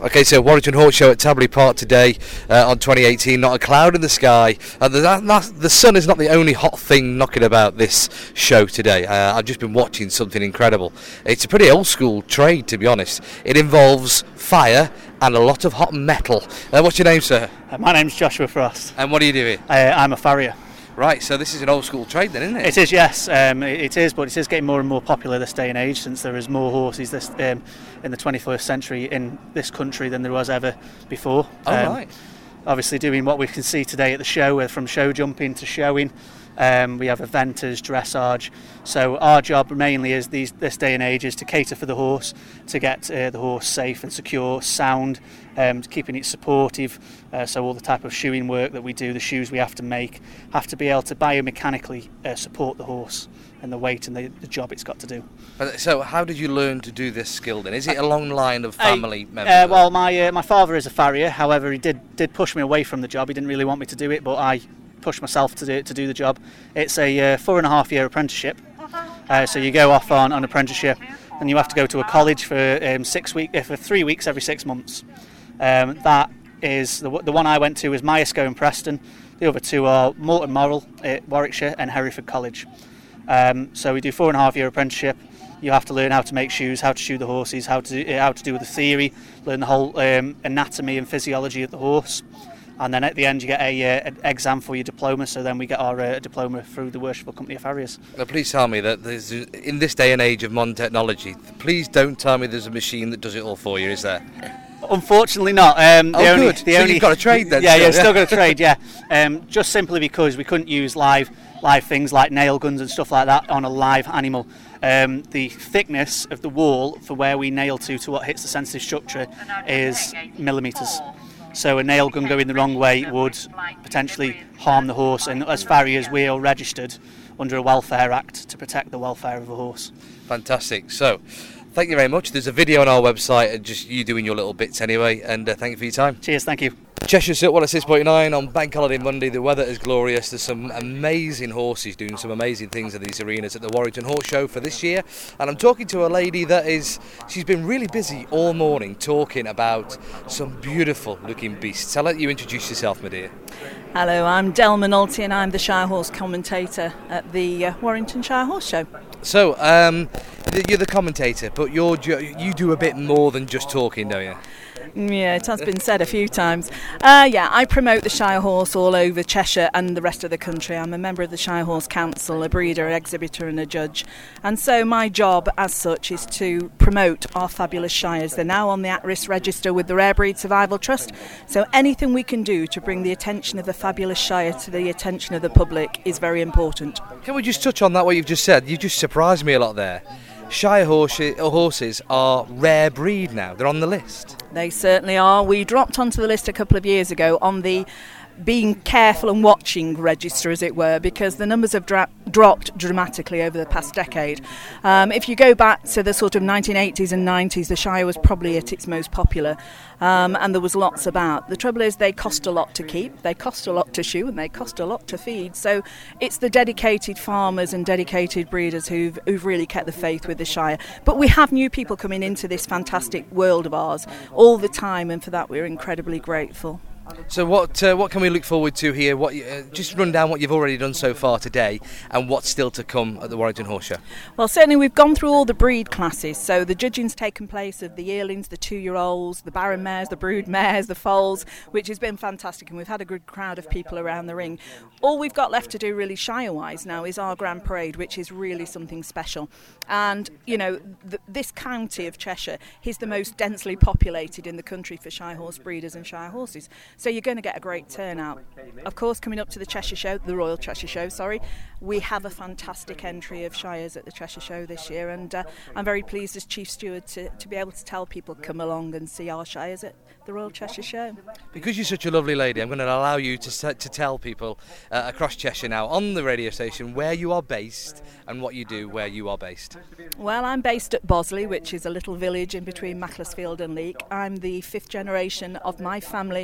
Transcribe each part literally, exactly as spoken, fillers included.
Okay, so Warrington Horse Show at Tabley Park today uh, on twenty eighteen. Not a cloud in the sky. Uh, the, that, the sun is not the only hot thing knocking about this show today. Uh, I've just been watching something incredible. It's a pretty old school trade, to be honest. It involves fire and a lot of hot metal. Uh, what's your name, sir? Uh, my name's Joshua Frost. And what are you doing? Uh, I'm a farrier. Right, so this is an old school trade then, isn't it? It is, yes. Um, it, it is, but it is getting more and more popular this day and age, since there is more horses this um, in the twenty-first century in this country than there was ever before. Oh, um, right. Obviously doing what we can see today at the show, from show jumping to showing. Um, we have eventers, dressage. So our job mainly is these this day and age is to cater for the horse, to get uh, the horse safe and secure, sound, um, keeping it supportive. Uh, so all the type of shoeing work that we do, the shoes we have to make, have to be able to biomechanically uh, support the horse and the weight and the, the job it's got to do. So how did you learn to do this skill then? Is it a long line of family uh, members? Uh, well, my uh, my father is a farrier. However, he did did push me away from the job. He didn't really want me to do it, but I push myself to do to do the job. It's a uh, four and a half year apprenticeship. Uh, so you go off on an apprenticeship, and you have to go to a college for um, six week uh, for three weeks every six months. Um, that is the the one I went to was Myerscough in Preston. The other two are Morton Morrell at Warwickshire and Hereford College. Um, so we do four and a half year apprenticeship. You have to learn how to make shoes, how to shoe the horses, how to uh, how to do the theory, learn the whole um, anatomy and physiology of the horse. And then at the end you get a, uh, an exam for your diploma, so then we get our uh, diploma through the Worshipful Company of Farriers. Now please tell me that there's, in this day and age of modern technology, please don't tell me there's a machine that does it all for you, is there? Unfortunately not. Um, the oh only, good, the so only, you've got to trade then? Yeah, still, yeah, still got to trade, yeah. Um, just simply because we couldn't use live live things like nail guns and stuff like that on a live animal. Um, the thickness of the wall for where we nail to to what hits the sensitive structure is millimetres. So a nail gun going the wrong way would potentially harm the horse, and as farriers we are registered under a Welfare Act to protect the welfare of a horse. Fantastic. So thank you very much. There's a video on our website and just you doing your little bits anyway, and uh, thank you for your time. Cheers, thank you. Cheshire Silk one at six point nine on Bank Holiday Monday. The weather is glorious. There's some amazing horses doing some amazing things at these arenas at the Warrington Horse Show for this year. And I'm talking to a lady that is, she's been really busy all morning talking about some beautiful looking beasts. I'll let you introduce yourself, my dear. Hello, I'm Del Minolte and I'm the Shire Horse commentator at the uh, Warrington Shire Horse Show. So, um, you're the commentator, but you're you do a bit more than just talking, don't you? Yeah, it has been said a few times. Uh, yeah, I promote the Shire Horse all over Cheshire and the rest of the country. I'm a member of the Shire Horse Council, a breeder, exhibitor and a judge. And so my job as such is to promote our fabulous shires. They're now on the at-risk register with the Rare Breed Survival Trust. So anything we can do to bring the attention of the fabulous shire to the attention of the public is very important. Can we just touch on that, what you've just said? You just surprised me a lot there. Shire horses are rare breed now. They're on the list. They certainly are. We dropped onto the list a couple of years ago on the being careful and watching register, as it were, because the numbers have dra- dropped dramatically over the past decade. Um, if you go back to the sort of nineteen eighties and nineties, the Shire was probably at its most popular, um, and there was lots about. The trouble is they cost a lot to keep, they cost a lot to shoe, and they cost a lot to feed. So it's the dedicated farmers and dedicated breeders who've, who've really kept the faith with the Shire. But we have new people coming into this fantastic world of ours all the time, and for that we're incredibly grateful. So what uh, what can we look forward to here? What uh, just run down what you've already done so far today and what's still to come at the Warrington Horse Show. Well, certainly we've gone through all the breed classes. So the judging's taken place of the yearlings, the two-year-olds, the barren mares, the brood mares, the foals, which has been fantastic, and we've had a good crowd of people around the ring. All we've got left to do really Shire-wise now is our Grand Parade, which is really something special. And, you know, th- this county of Cheshire is the most densely populated in the country for Shire horse breeders and Shire horses. So you're going to get a great turnout. Of course, coming up to the Cheshire Show, the Royal Cheshire Show, sorry, we have a fantastic entry of Shires at the Cheshire Show this year, and uh, I'm very pleased as Chief Steward to, to be able to tell people come along and see our Shires at the Royal Cheshire Show. Because you're such a lovely lady, I'm going to allow you to to tell people uh, across Cheshire now on the radio station where you are based and what you do where you are based. Well, I'm based at Bosley, which is a little village in between Macclesfield and Leek. I'm the fifth generation of my family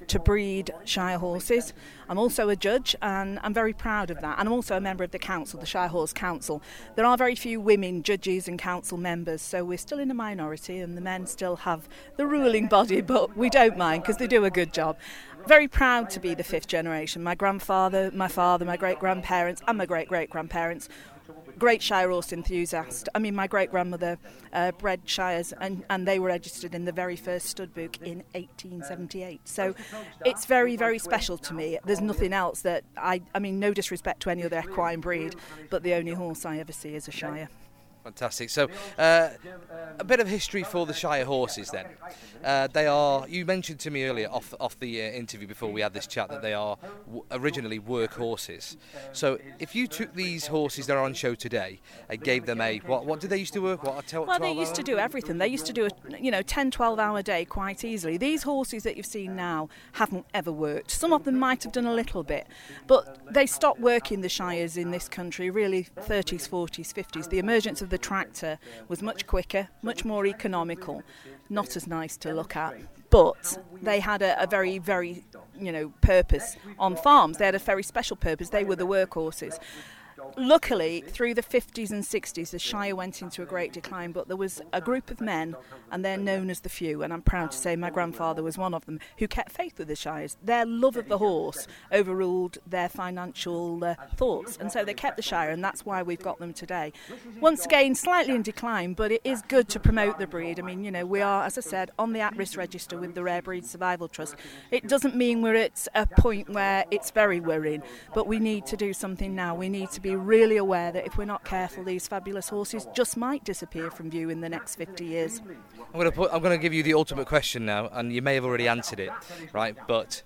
to breed Shire horses. I'm also a judge, and I'm very proud of that. And I'm also a member of the council, the Shire Horse Council. There are very few women judges and council members, so we're still in a minority, and the men still have the ruling body, but we don't mind because they do a good job. Very proud to be the fifth generation. My grandfather, my father, my great-grandparents and my great-great-grandparents, great Shire horse enthusiast. I mean, my great-grandmother uh, bred Shires, and, and they were registered in the very first stud book in eighteen seventy-eight. So it's very, very special to me. There's nothing else that I, I mean, no disrespect to any other equine breed, but the only horse I ever see is a Shire. Fantastic. So, uh, a bit of history for the Shire horses then. Uh, they are, you mentioned to me earlier off, off the uh, interview before we had this chat that they are w- originally work horses. So, if you took these horses that are on show today and gave them a, what what did they used to work? What, twelve well, they used hour? to do everything. They used to do a, you know, ten, twelve hour day quite easily. These horses that you've seen now haven't ever worked. Some of them might have done a little bit, but they stopped working the Shires in this country really thirties, forties, fifties. The emergence of the tractor was much quicker, much more economical, not as nice to look at, but they had a, a very, very, you know, purpose on farms. They had a very special purpose. They were the workhorses. Luckily, through the fifties and sixties, the Shire went into a great decline, but there was a group of men, and they're known as the Few, and I'm proud to say my grandfather was one of them, who kept faith with the Shires. Their love of the horse overruled their financial uh, thoughts, and so they kept the Shire, and that's why we've got them today. Once again, slightly in decline, but it is good to promote the breed. I mean, you know, we are, as I said, on the at-risk register with the Rare Breed Survival Trust. It doesn't mean we're at a point where it's very worrying, but we need to do something now. We need to be really aware that if we're not careful, these fabulous horses just might disappear from view in the next fifty years. I'm going to put, I'm going to give you the ultimate question now, and you may have already answered it, right? But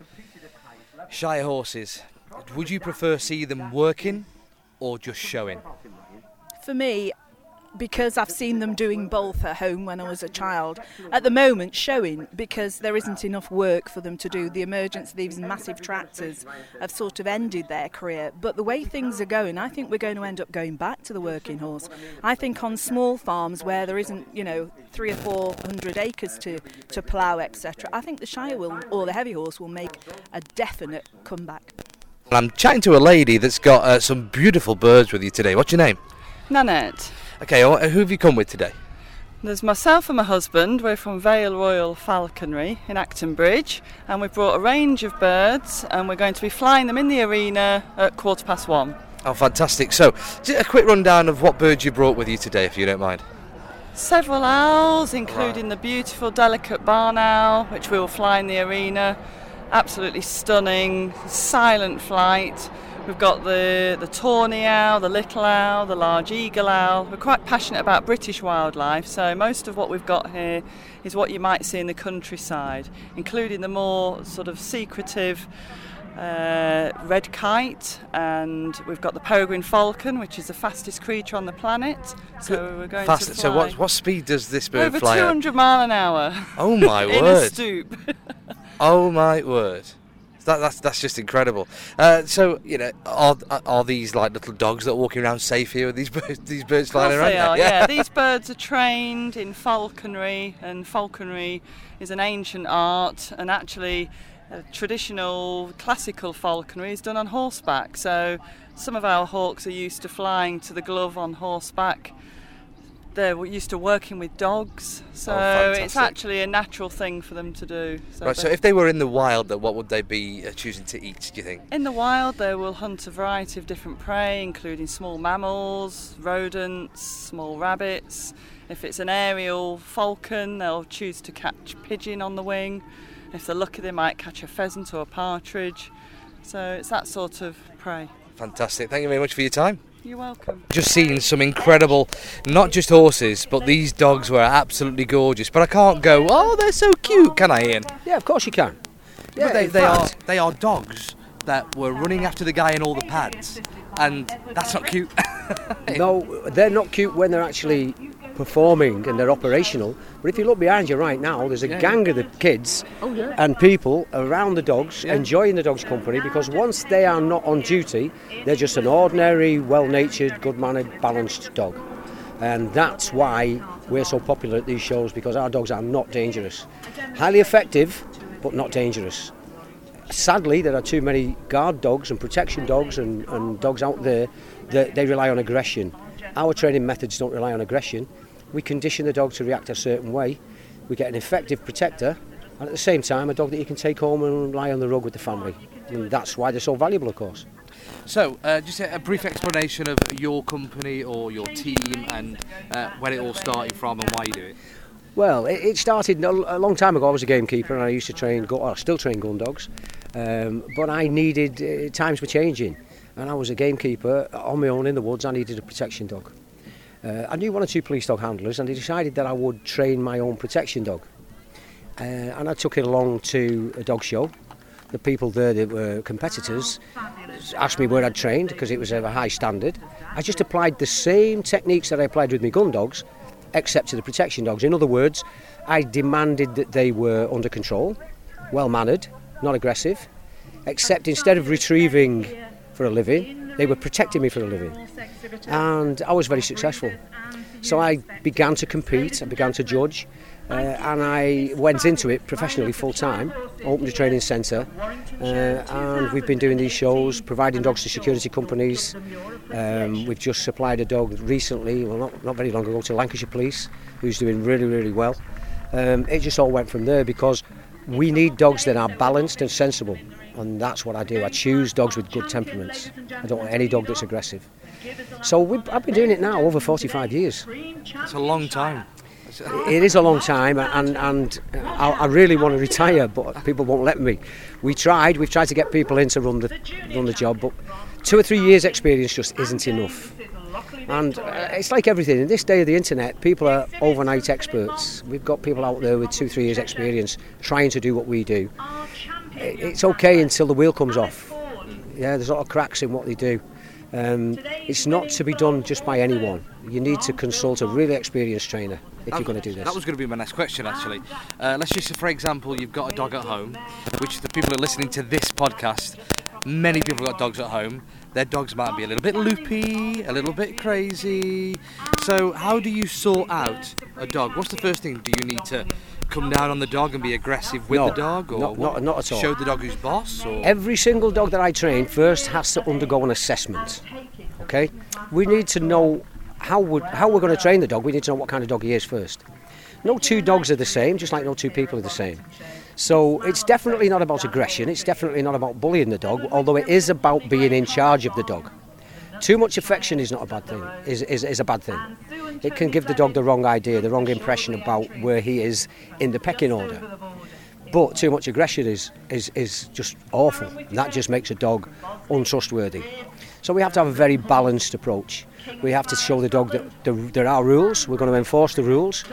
Shire horses, would you prefer see them working or just showing? For me, because I've seen them doing both at home when I was a child, at the moment showing, because there isn't enough work for them to do. The emergence of these massive tractors have sort of ended their career, but the way things are going, I think we're going to end up going back to the working horse. I think on small farms where there isn't, you know, three or four hundred acres to, to plough, et cetera, I think the Shire will, or the heavy horse will make a definite comeback. I'm chatting to a lady that's got uh, some beautiful birds with you today. What's your name? Nanette. Okay, who have you come with today? There's myself and my husband. We're from Vale Royal Falconry in Acton Bridge, and we've brought a range of birds, and we're going to be flying them in the arena at quarter past one. Oh, fantastic. So, just a quick rundown of what birds you brought with you today, if you don't mind. Several owls, including the beautiful delicate barn owl, which we will fly in the arena. Absolutely stunning, silent flight. We've got the, the tawny owl, the little owl, the large eagle owl. We're quite passionate about British wildlife, so most of what we've got here is what you might see in the countryside, including the more sort of secretive uh, red kite, and we've got the peregrine falcon, which is the fastest creature on the planet. So we're going Fast, to fly. So what, what speed does this bird Over fly two hundred at? mile an hour. Oh my in word. a stoop. Oh my word. That, that's that's just incredible. Uh, so you know, are are these like little dogs that are walking around safe here with these birds, these birds flying around? They are, yeah. yeah. These birds are trained in falconry, and falconry is an ancient art, and actually, uh, traditional classical falconry is done on horseback. So some of our hawks are used to flying to the glove on horseback. They're used to working with dogs, so Oh, it's actually a natural thing for them to do. So Right. So if they were in the wild, then what would they be uh, choosing to eat? Do you think? in the wild, they will hunt a variety of different prey, including small mammals, rodents, small rabbits. If it's an aerial falcon, they'll choose to catch pigeon on the wing. If they're lucky, they might catch a pheasant or a partridge. So it's that sort of prey. Fantastic. Thank you very much for your time. You're welcome. Just seen some incredible, not just horses, but these dogs were absolutely gorgeous. But I can't go, oh, they're so cute, can I, Ian? Yeah, of course you can. Yeah, but they, in they are fact- they are dogs that were running after the guy in all the pads, and that's not cute. No, they're not cute when they're actually performing and they're operational. But if you look behind you right now, there's a Yeah. gang of the kids Oh, yeah. and people around the dogs, Yeah. enjoying the dog's company, because once they are not on duty, they're just an ordinary, well-natured, good-mannered, balanced dog. And that's why we're so popular at these shows, because our dogs are not dangerous. Highly effective, but not dangerous. sadly, there are too many guard dogs and protection dogs and, and dogs out there that they rely on aggression. Our training methods don't rely on aggression. We condition the dog to react a certain way. We get an effective protector, and at the same time, a dog that you can take home and lie on the rug with the family. And that's why they're so valuable, of course. So, uh, just a, a brief explanation of your company or your team and uh, where it all started from and why you do it. Well, it, it started a long time ago. I was a gamekeeper and I used to train, well, I still train gun dogs, um, but I needed, uh, times were changing, and I was a gamekeeper on my own in the woods. I needed a protection dog. Uh, I knew one or two police dog handlers, and I decided that I would train my own protection dog. Uh, and I took it along to a dog show. The people there that were competitors asked me where I'd trained because it was of a high standard. I just applied the same techniques that I applied with my gun dogs, except to the protection dogs. In other words, I demanded that they were under control, well-mannered, not aggressive, except instead of retrieving for a living, they were protecting me for a living. And I was very successful. So I began to compete, I began to judge, uh, and I went into it professionally full-time, opened a training centre, uh, and we've been doing these shows, providing dogs to security companies. Um, we've just supplied a dog recently, well not, not very long ago, to Lancashire Police, who's doing really, really well. Um, it just all went from there because we need dogs that are balanced and sensible, and that's what I do. I choose dogs with good temperaments. I don't want any dog that's aggressive. So we've, I've been doing it now over forty-five years. It's a long time. It is a long time, and, and I, I really want to retire, but people won't let me. We tried, we've tried to get people in to run the, run the job, but two or three years experience just isn't enough. And uh, it's like everything. In this day of the internet, people are overnight experts. We've got people out there with two, three years experience trying to do what we do. It's okay until the wheel comes off. Yeah, there's a lot of cracks in what they do. Um, it's not to be done just by anyone. You need to consult a really experienced trainer if that, you're going to do this. That was going to be my next question, actually. Uh, let's just say, for example, you've got a dog at home, which the people who are listening to this podcast, many people have got dogs at home. Their dogs might be a little bit loopy, a little bit crazy. So how do you sort out a dog? What's the first thing? Do you need to come down on the dog and be aggressive with no, the dog, or not, not, not at all. Show the dog who's boss? Or? Every single dog that I train first has to undergo an assessment. Okay, we need to know how we're, how we're going to train the dog. We need to know what kind of dog he is first. No two dogs are the same, just like no two people are the same. So it's definitely not about aggression. It's definitely not about bullying the dog, although it is about being in charge of the dog. Too much affection is not a bad thing. Is is, is a bad thing. It can give the dog the wrong idea, the wrong impression about where he is in the pecking order. But too much aggression is is, is just awful. And that just makes a dog untrustworthy. So we have to have a very balanced approach. We have to show the dog that the, there are rules. We're going to enforce the rules.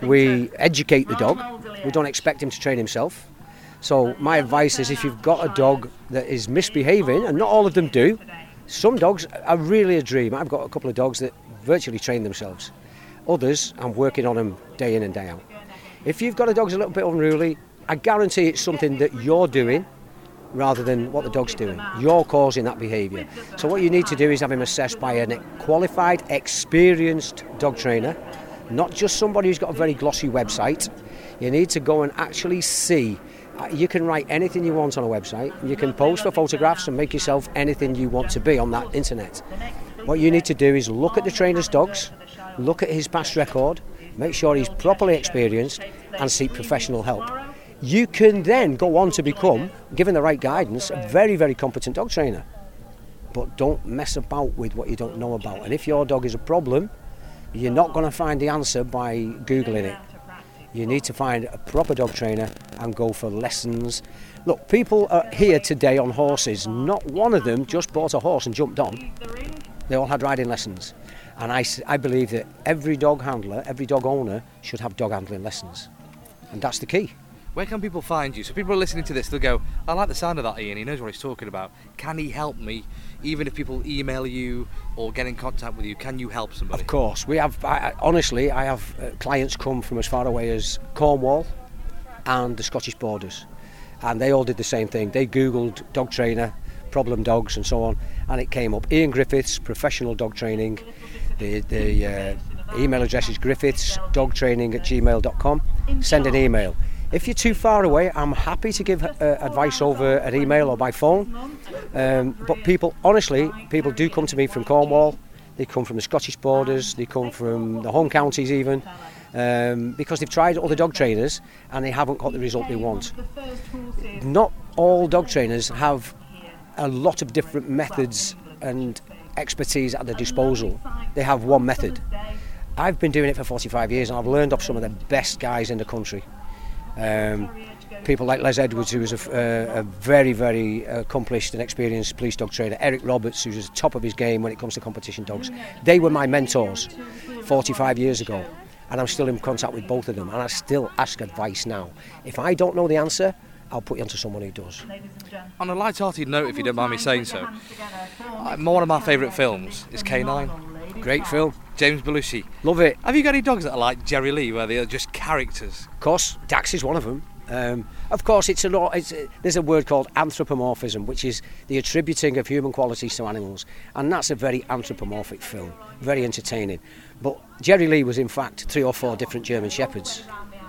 We educate the dog. We don't expect him to train himself. So my advice is, if you've got a dog that is misbehaving, and not all of them do, some dogs are really a dream. I've got a couple of dogs that virtually train themselves. Others, I'm working on them day in and day out. If you've got a dog that's a little bit unruly, I guarantee it's something that you're doing rather than what the dog's doing. You're causing that behaviour. So what you need to do is have him assessed by a qualified, experienced dog trainer, not just somebody who's got a very glossy website. You need to go and actually see. You can write anything you want on a website. You can post for photographs and make yourself anything you want to be on that internet. What you need to do is look at the trainer's dogs, look at his past record, make sure he's properly experienced, and seek professional help. You can then go on to become, given the right guidance, a very, very competent dog trainer. But don't mess about with what you don't know about. And if your dog is a problem, you're not going to find the answer by Googling it. You need to find a proper dog trainer and go for lessons. Look, people are here today on horses. Not one of them just bought a horse and jumped on. They all had riding lessons. And I, I believe that every dog handler, every dog owner should have dog handling lessons. And that's the key. Where can people find you? So people are listening to this, they'll go, I like the sound of that Ian, he knows what he's talking about. Can he help me? Even if people email you or get in contact with you, can you help somebody? Of course. We have, I, honestly, I have uh, clients come from as far away as Cornwall and the Scottish borders. And they all did the same thing. They Googled dog trainer, problem dogs and so on, and it came up. Ian Griffiths, professional dog training. The, the uh, email address is griffiths dog training at gmail dot com. Send an email. If you're too far away, I'm happy to give uh, advice over an email or by phone. Um, but people, honestly, people do come to me from Cornwall. They come from the Scottish borders. They come from the home counties even. Um, because they've tried other dog trainers and they haven't got the result they want. Not all dog trainers have a lot of different methods and expertise at their disposal. They have one method. I've been doing it for forty-five years and I've learned off some of the best guys in the country. Um, people like Les Edwards, who was a, uh, a very, very accomplished and experienced police dog trainer. Eric Roberts, who's at the top of his game when it comes to competition dogs. They were my mentors forty-five years ago. And I'm still in contact with both of them, and I still ask advice now. If I don't know the answer, I'll put you onto someone who does. On a light-hearted note, if you don't mind me saying so, uh, one of my favourite films is K nine. Great film. James Belushi. Love it. Have you got any dogs that are like Jerry Lee, where they are just characters? Of course, Dax is one of them. Um, of course, it's a lot. It's, uh, there's a word called anthropomorphism, which is the attributing of human qualities to animals, and that's a very anthropomorphic film, very entertaining. But Jerry Lee was in fact three or four different German Shepherds.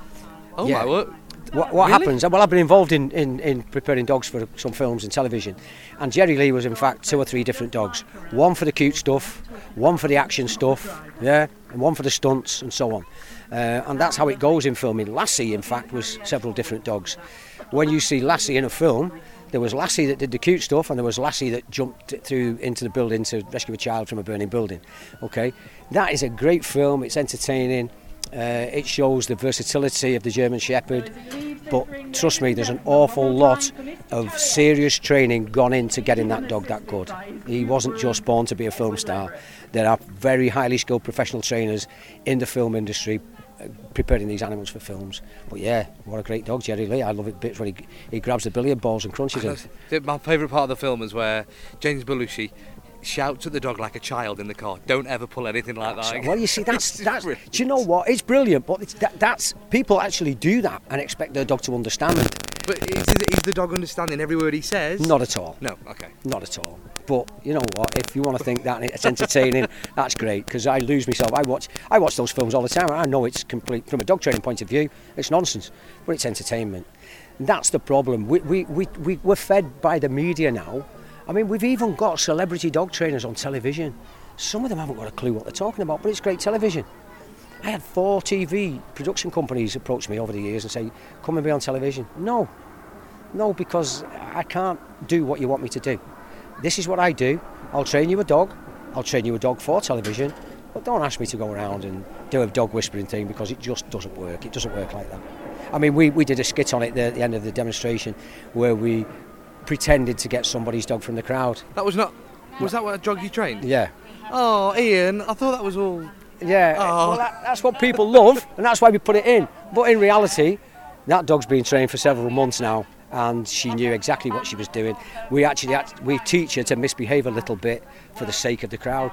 Oh Yeah. my word! What, what Really? happens? Well, I've been involved in, in, in preparing dogs for some films and television, and Jerry Lee was in fact two or three different dogs. One for the cute stuff, one for the action stuff, yeah, and one for the stunts and so on. Uh, and that's how it goes in filming. Lassie, in fact, was several different dogs. When you see Lassie in a film, there was Lassie that did the cute stuff, and there was Lassie that jumped through into the building to rescue a child from a burning building. Okay, that is a great film. It's entertaining. Uh, it shows the versatility of the German Shepherd. But trust me, there's an awful lot of serious training gone into getting that dog that good. He wasn't just born to be a film star. There are very highly skilled professional trainers in the film industry uh, preparing these animals for films. But yeah, what a great dog, Jerry Lee. I love it bits when he, he grabs the billiard balls and crunches it. My favourite part of the film is where James Belushi shouts at the dog like a child in the car. Don't ever pull anything like that. Well, you see, that's that's. Do you know what? It's brilliant, but it's, that, that's people actually do that and expect their dog to understand it. But is, is the dog understanding every word he says? Not at all. No. Okay. Not at all. But you know what? If you want to think that it's entertaining, that's great. Because I lose myself. I watch I watch those films all the time. I know it's complete from a dog training point of view. It's nonsense, but it's entertainment. And that's the problem. We we we we we're fed by the media now. I mean, we've even got celebrity dog trainers on television. Some of them haven't got a clue what they're talking about, but it's great television. I had four T V production companies approach me over the years and say, come and be on television. No, no, because I can't do what you want me to do. This is what I do. I'll train you a dog. I'll train you a dog for television. But don't ask me to go around and do a dog whispering thing, because it just doesn't work. It doesn't work like that. I mean, we, we did a skit on it there at the end of the demonstration where we pretended to get somebody's dog from the crowd. That was not. Was that what a dog you trained? Yeah. Oh, Ian, I thought that was all. Yeah. Oh. Well, that, that's what people love, and that's why we put it in. But in reality, that dog's been trained for several months now, and she knew exactly what she was doing. We actually had, we teach her to misbehave a little bit for the sake of the crowd,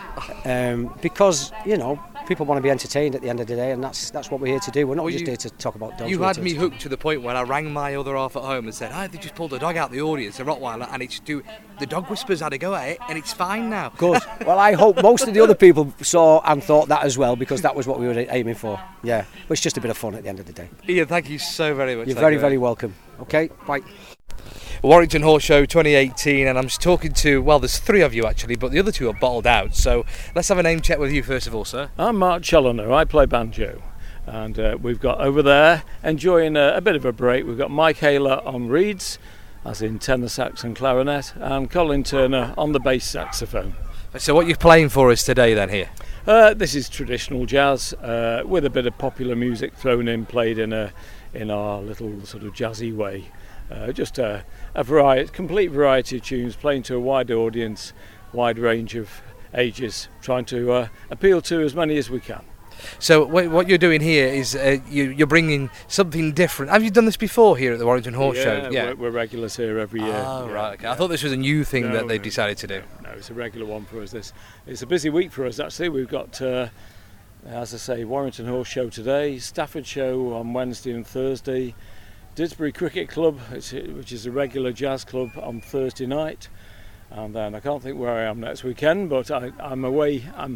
um, because you know people want to be entertained at the end of the day, and that's that's what we're here to do. We're not Well, just you- here to talk about dogs. You we're had to- me hooked to the point where I rang my other half at home and said, "Oh, they just pulled a dog out the audience, a Rottweiler, and it's do the dog whispers had a go at it, and it's fine now." Good. Well, I hope most of the other people saw and thought that as well, because that was what we were aiming for. Yeah, but it's just a bit of fun at the end of the day. Ian, thank you so very much. You're Thank very, you. very welcome. Okay, bye. Warrington Horse Show twenty eighteen, and I'm just talking to, well, there's three of you actually, but the other two are bottled out. So let's have a name check with you first of all, sir. I'm Mark Challoner, I play banjo, and uh, we've got over there, enjoying a, a bit of a break, we've got Mike Haler on reeds, as in tenor sax and clarinet, and Colin Turner on the bass saxophone. So what are you playing for us today then here? Uh, this is traditional jazz, uh, with a bit of popular music thrown in, played in a in our little sort of jazzy way. Uh, just a, a variety, complete variety of tunes, playing to a wide audience, wide range of ages, trying to uh, appeal to as many as we can. So what what you're doing here is uh, you, you're bringing something different. Have you done this before here at the Warrington Horse Show? We're, we're regulars here every year. Oh, yeah, right, okay. yeah. I thought this was a new thing No, that they've no, decided to do. No, it's a regular one for us. This it's a busy week for us actually. We've got, uh, as I say, Warrington Horse Show today, Stafford Show on Wednesday and Thursday, Didsbury Cricket Club, which is a regular jazz club, on Thursday night, and then I can't think where I am next weekend, but I, I'm away. I'm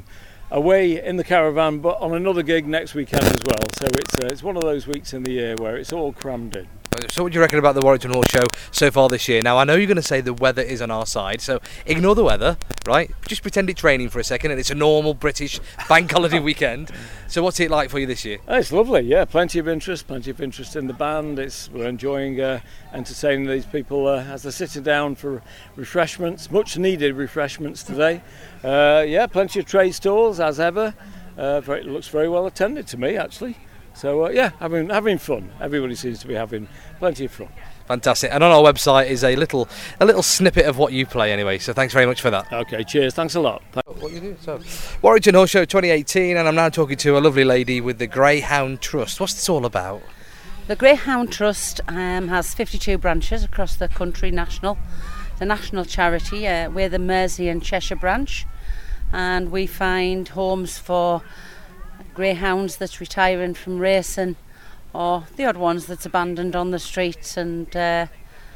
away in the caravan, but on another gig next weekend as well. So it's uh, it's one of those weeks in the year where it's all crammed in. So what do you reckon about the Warrington Horse Show so far this year? Now, I know you're going to say the weather is on our side, so ignore the weather, right? Just pretend it's raining for a second and it's a normal British bank holiday weekend. So what's it like for you this year? Oh, it's lovely, yeah. Plenty of interest, plenty of interest in the band. It's We're enjoying uh, entertaining these people uh, as they're sitting down for refreshments, much needed refreshments today. Uh, yeah, plenty of trade stalls, as ever. Uh, very, it looks very well attended to me, actually. So uh, yeah, having having fun. Everybody seems to be having plenty of fun. Fantastic. And on our website is a little a little snippet of what you play anyway. So thanks very much for that. Okay, cheers. Thanks a lot. What you do? So, Warrington Horse Show twenty eighteen, and I'm now talking to a lovely lady with the Greyhound Trust. What's this all about? The Greyhound Trust um, has fifty-two branches across the country, national. The national charity. Uh, we're the Mersey and Cheshire branch, and we find homes for greyhounds that's retiring from racing, or the odd ones that's abandoned on the streets, and uh,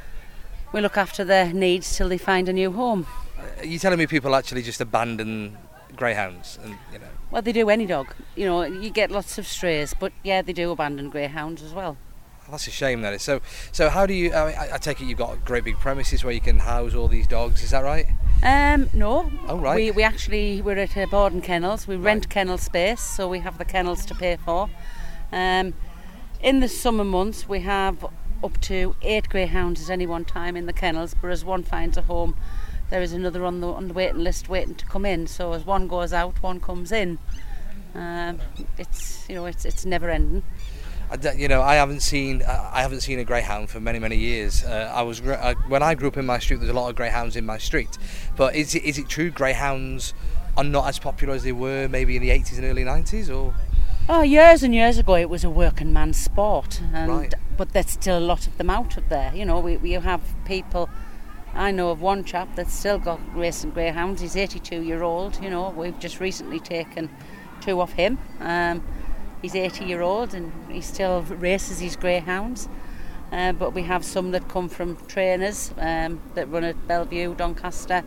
we look after their needs till they find a new home. Are you telling me people actually just abandon greyhounds? And you know, well, they do any dog. You know, you get lots of strays, but yeah, they do abandon greyhounds as well. Well, that's a shame, that is. So, so how do you? I, mean, I, I take it you've got great big premises where you can house all these dogs. Is that right? Um, no. Oh, right. We we actually we're at uh, Borden Kennels. We rent Right. kennel space, so we have the kennels to pay for. Um, in the summer months, we have up to eight greyhounds at any one time in the kennels. But as one finds a home, there is another on the on the waiting list waiting to come in. So as one goes out, one comes in. Um, it's you know it's it's never ending. I d- you know, I haven't seen uh, I haven't seen a greyhound for many many years. Uh, I was gr- uh, when I grew up in my street, there's a lot of greyhounds in my street. But is it is it true greyhounds are not as popular as they were maybe in the eighties and early nineties, or? Oh, years and years ago, it was a working man's sport, and Right. but there's still a lot of them out of there. You know, we we have people. I know of one chap that's still got racing greyhounds. He's eighty-two year old. You know, we've just recently taken two off him. Um, He's eighty year old and he still races his greyhounds. Uh, but we have some that come from trainers um, that run at Bellevue, Doncaster.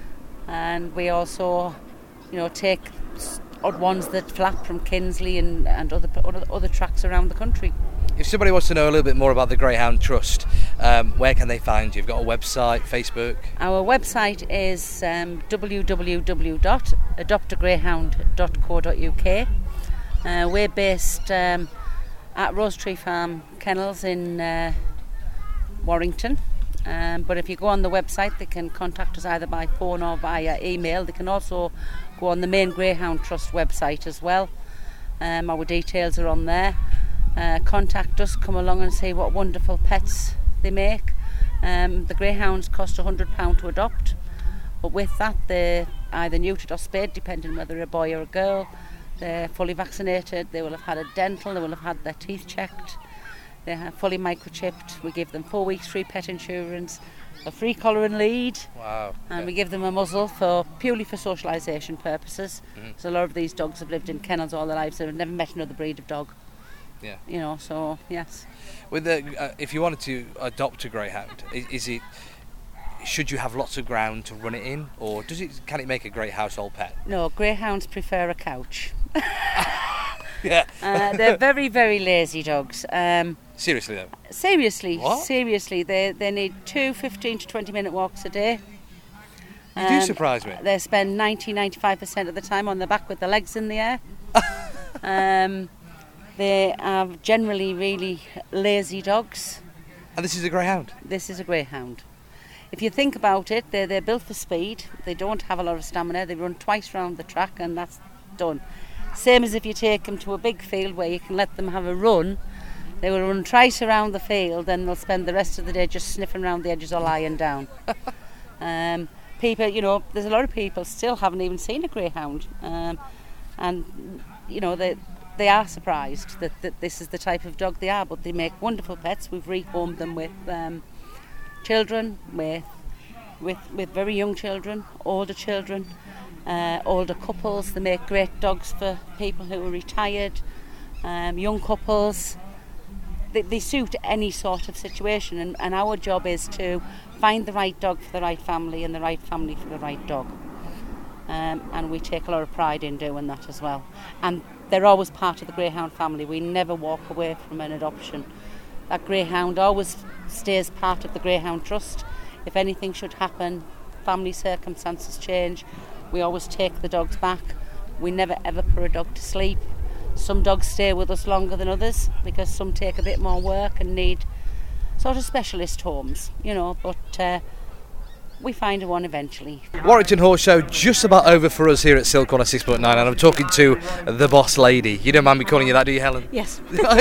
And we also, you know, take odd ones that flap from Kinsley and, and other, other other tracks around the country. If somebody wants to know a little bit more about the Greyhound Trust, um, where can they find you? You've got a website, Facebook? Our website is um, w w w dot adopt a greyhound dot co dot u k. Uh, we're based um, at Rosetree Farm Kennels in uh, Warrington, um, but if you go on the website they can contact us either by phone or via email. They can also go on the main Greyhound Trust website as well. Um, our details are on there. Uh, contact us, come along and see what wonderful pets they make. Um, the greyhounds cost one hundred pounds to adopt, but with that they're either neutered or spayed depending whether they're a boy or a girl. They're fully vaccinated, they will have had a dental, they will have had their teeth checked, they're fully microchipped. We give them four weeks free pet insurance, a free collar and lead, Wow. and Yeah. we give them a muzzle for purely for socialisation purposes. Mhm. So a lot of these dogs have lived in kennels all their lives, they've never met another breed of dog. Yeah. You know, so yes. With the, uh, if you wanted to adopt a greyhound, is, is it? Should you have lots of ground to run it in, or does it? Can it make a great household pet? No, greyhounds prefer a couch. Yeah. Uh, they're very, very lazy dogs. Um, Seriously though. seriously, What? seriously, they they need two fifteen to twenty minute walks a day. You do Um, surprise me. They spend ninety to ninety-five percent of the time on their back with their legs in the air. um, they are generally really lazy dogs. And this is a greyhound. This is a greyhound. If you think about it, they're, they're built for speed. They don't have a lot of stamina. They run twice round the track and that's done. Same as if you take them to a big field where you can let them have a run. They will run twice around the field and they'll spend the rest of the day just sniffing around the edges or lying down. um, people, you know, there's a lot of people still haven't even seen a greyhound. Um, and, you know, they they are surprised that, that this is the type of dog they are, but they make wonderful pets. We've rehomed them with um, children, with, with, with very young children, older children. Uh, older couples, they make great dogs for people who are retired, um, young couples. They, they suit any sort of situation, and, and our job is to find the right dog for the right family and the right family for the right dog. um, and we take a lot of pride in doing that as well. And they're always part of the greyhound family. We never walk away from an adoption. That greyhound always stays part of the Greyhound Trust. If anything should happen, family circumstances change, we always take the dogs back. We never ever put a dog to sleep. Some dogs stay with us longer than others because some take a bit more work and need sort of specialist homes, you know, but uh, we find one eventually. Warrington Horse Show just about over for us here at Silk one oh six point nine, and I'm talking to the boss lady. You don't mind me calling you that, do you, Helen? Yes.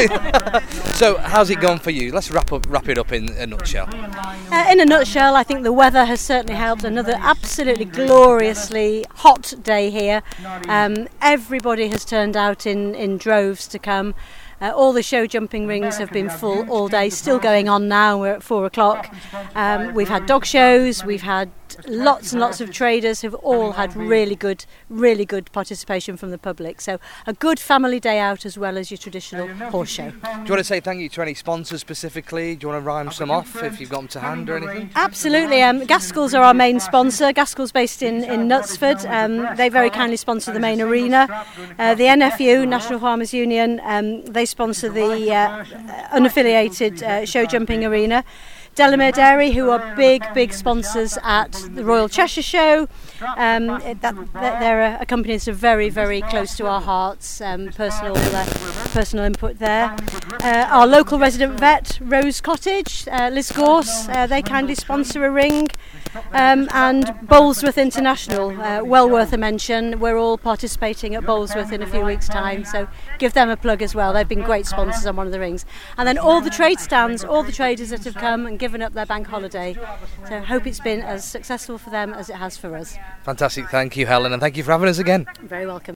So, how's it gone for you? Let's wrap up, wrap it up in a nutshell. Uh, in a nutshell, I think the weather has certainly helped. Another absolutely gloriously hot day here. Um, everybody has turned out in, in droves to come. Uh, all the show jumping rings have been full all day, still going on now. We're at four o'clock. Um, we've had dog shows, we've had lots and lots of traders who've all had really good, really good participation from the public. So a good family day out as well as your traditional horse show. Do you want to say thank you to any sponsors specifically? Do you want to rhyme some off if you've got them to hand or anything? Absolutely. Um, Gaskell's are our main sponsor. Gaskell's based in, in Knutsford. Um, they very kindly sponsor the main arena. Uh, the N F U, National Farmers Union, um, they sponsor the uh, unaffiliated uh, show jumping arena. Delamere Dairy, who are big, big sponsors at the Royal Cheshire Show. Um, it, that, that they're a company that's very, very close to our hearts. Um, personal, uh, personal input there. Uh, our local resident vet, Rose Cottage, uh, Liz Gorse, uh, they kindly sponsor a ring. Um, and Bolesworth International, uh, well worth a mention. We're all participating at Bolesworth in a few weeks' time, so give them a plug as well. They've been great sponsors on one of the rings. And then all the trade stands, all the traders that have come and given up their bank holiday. So hope it's been as successful for them as it has for us. Fantastic, thank you, Helen, and thank you for having us again. Very welcome.